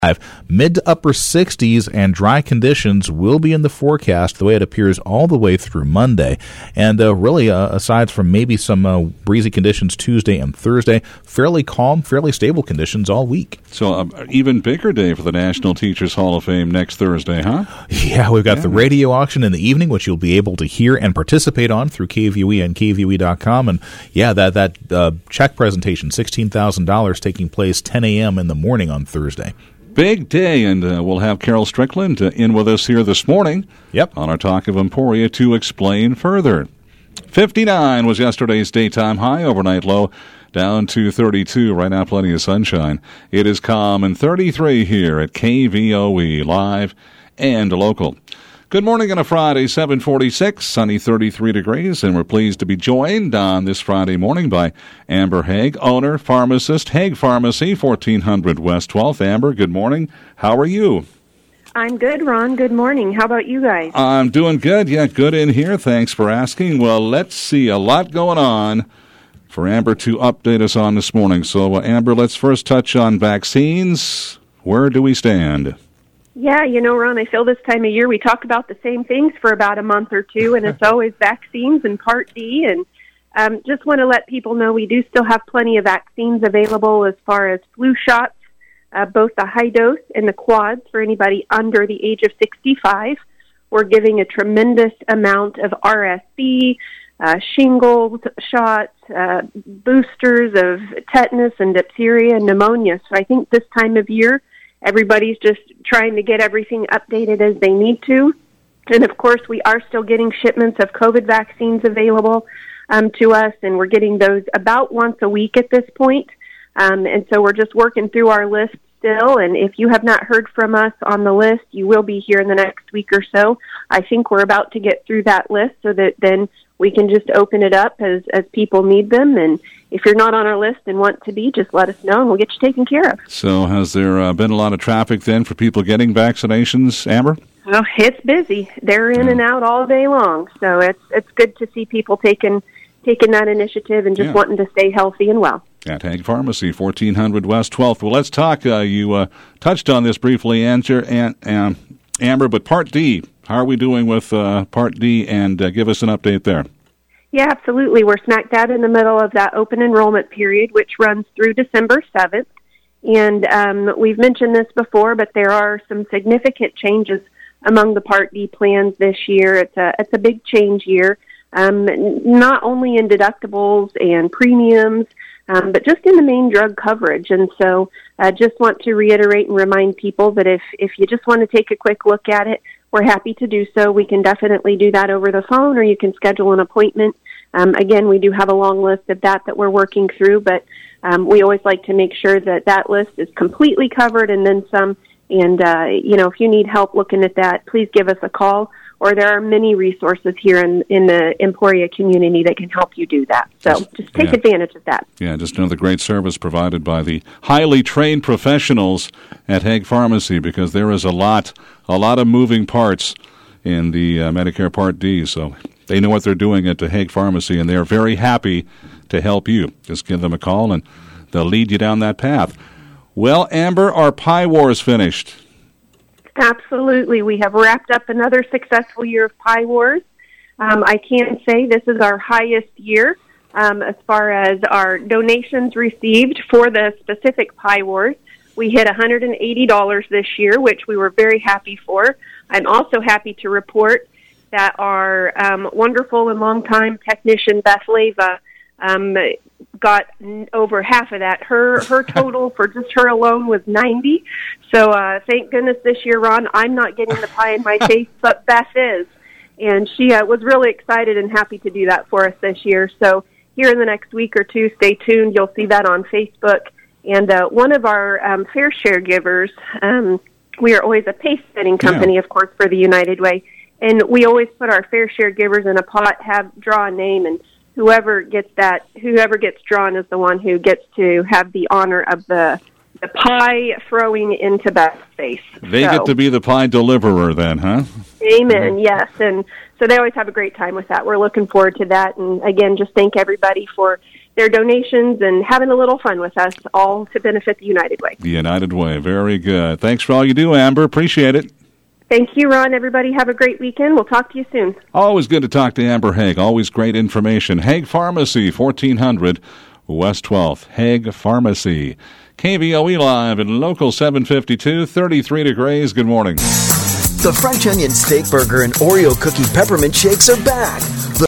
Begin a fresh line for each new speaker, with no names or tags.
Mid to upper 60s and dry conditions will be in the forecast the way it appears all the way through Monday. And really, aside from maybe some breezy conditions Tuesday and Thursday, fairly calm, fairly stable conditions all week.
So even bigger day for the National Teachers Hall of Fame next Thursday, huh?
Yeah, we've got the radio auction in the evening, which you'll be able to hear and participate on through KVOE and KVOE.com. And yeah, that check presentation, $16,000, taking place 10 a.m. in the morning on Thursday.
Big day, and we'll have Carol Strickland in with us here this morning on our Talk of Emporia to explain further. 59 was yesterday's daytime high, overnight low down to 32. Right now, plenty of sunshine. It is calm and 33 here at KVOE, live and local. Good morning on a Friday, 7:46, sunny 33 degrees, and we're pleased to be joined on this Friday morning by Amber Haig, owner, pharmacist, Haig Pharmacy, 1400 West 12th. Amber, good morning. How are you?
I'm good, Ron. Good morning. How about you guys?
I'm doing good. Yeah, good in here. Thanks for asking. Well, let's see. A lot going on for Amber to update us on this morning. So, Amber, let's first touch on vaccines. Where do we stand?
Yeah, Ron, I feel this time of year we talk about the same things for about a month or two, and it's always vaccines and Part D. And just want to let people know we do still have plenty of vaccines available as far as flu shots, both the high dose and the quads for anybody under the age of 65. We're giving a tremendous amount of RSV, shingles shots, boosters of tetanus and diphtheria and pneumonia. So I think this time of year, everybody's just trying to get everything updated as they need to. And, of course, we are still getting shipments of COVID vaccines available to us, and we're getting those about once a week at this point. And so we're just working through our list still. And if you have not heard from us on the list, you will be here in the next week or so. I think we're about to get through that list so that then we can just open it up as people need them. And if you're not on our list and want to be, just let us know and we'll get you taken care of.
So has there been a lot of traffic then for people getting vaccinations, Amber?
Well, it's busy. They're in and out all day long. So it's good to see people taking that initiative and just wanting to stay healthy and well.
At Haig Pharmacy, 1400 West 12th. Well, let's talk. You touched on this briefly, Amber, but Part D. How are we doing with Part D? And give us an update there.
Yeah, absolutely. We're smack dab in the middle of that open enrollment period, which runs through December 7th. And we've mentioned this before, but there are some significant changes among the Part D plans this year. It's a big change year, not only in deductibles and premiums, but just in the main drug coverage. And so I just want to reiterate and remind people that if you just want to take a quick look at it, we're happy to do so. We can definitely do that over the phone, or you can schedule an appointment. Again, we do have a long list of that we're working through, but we always like to make sure that list is completely covered and then some. And, if you need help looking at that, please give us a call, or there are many resources here in the Emporia community that can help you do that. So just take advantage of that.
Yeah, just another great service provided by the highly trained professionals at Haig Pharmacy, because there is a lot of moving parts in the Medicare Part D. So they know what they're doing at the Haig Pharmacy, and they're very happy to help you. Just give them a call, and they'll lead you down that path. Well, Amber, our Pie Wars finished.
Absolutely. We have wrapped up another successful year of Pie Wars. I can say this is our highest year as far as our donations received for the specific Pie Wars. We hit $180 this year, which we were very happy for. I'm also happy to report that our wonderful and longtime technician, Beth Leva, got over half of that. Her total for just her alone was 90. So thank goodness this year, Ron, I'm not getting the pie in my face, but Beth is. And she was really excited and happy to do that for us this year. So here in the next week or two, stay tuned. You'll see that on Facebook. And one of our fair share givers, we are always a pace-setting company, of course, for the United Way. And we always put our fair share givers in a pot, draw a name, and whoever gets drawn is the one who gets to have the honor of the pie throwing into Beth's face.
They get to be the pie deliverer then, huh?
Amen, yes. And so they always have a great time with that. We're looking forward to that. And again, just thank everybody for their donations and having a little fun with us, all to benefit the United Way.
The United Way. Very good. Thanks for all you do, Amber. Appreciate it.
Thank you, Ron. Everybody have a great weekend. We'll talk to you soon.
Always good to talk to Amber Haig. Always great information. Haig Pharmacy, 1400 West 12th. Haig Pharmacy. KVOE Live in Local 752, 33 degrees. Good morning.
The French onion steak burger and Oreo cookie peppermint shakes are back.